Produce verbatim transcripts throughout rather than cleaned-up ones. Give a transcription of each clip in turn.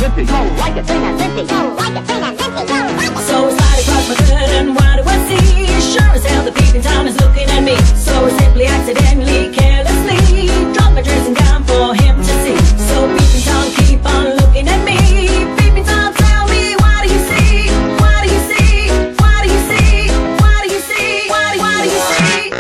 limpy. Go like it, clean and limpy. Go like it, clean and limpy. Go like it. So I slide across my curtain, what do I see? Sure as hell the peeping Tom is looking at me. So I simply, accidentally, carelessly drop my dressing gown for him to see. So peeping Tom, keep on looking at me. Peeping Tom, tell me, what do you see? What do you see? What do you see? What do you see? What do, what do you see?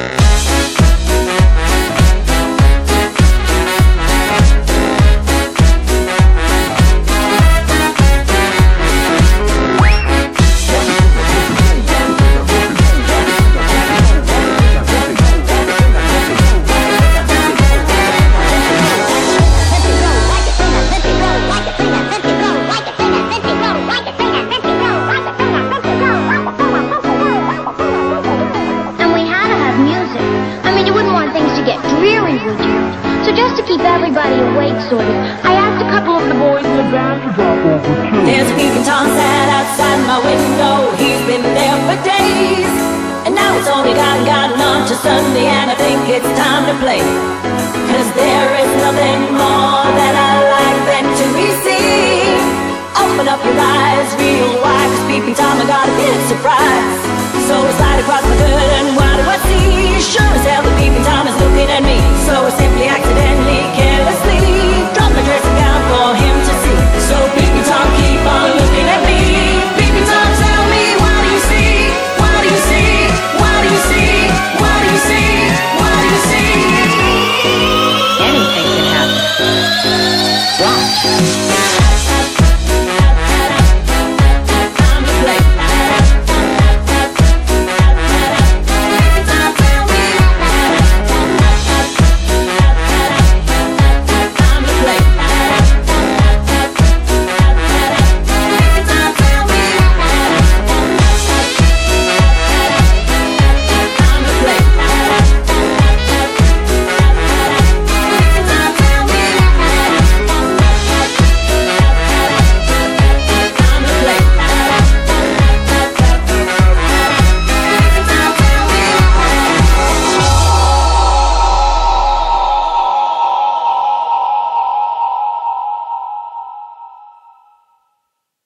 And we had to have music. I mean, you wouldn't want things to get dreary, would you? So just to keep everybody awake, sort of, I asked a couple of the boys in the band to drop over too. There's a peeping Tom sat outside my window. He's been there for days, and now it's only gotten, gotten on to Sunday, and I think it's time to play. Cause there is nothing more that I like than to be seen. Open up your eyes.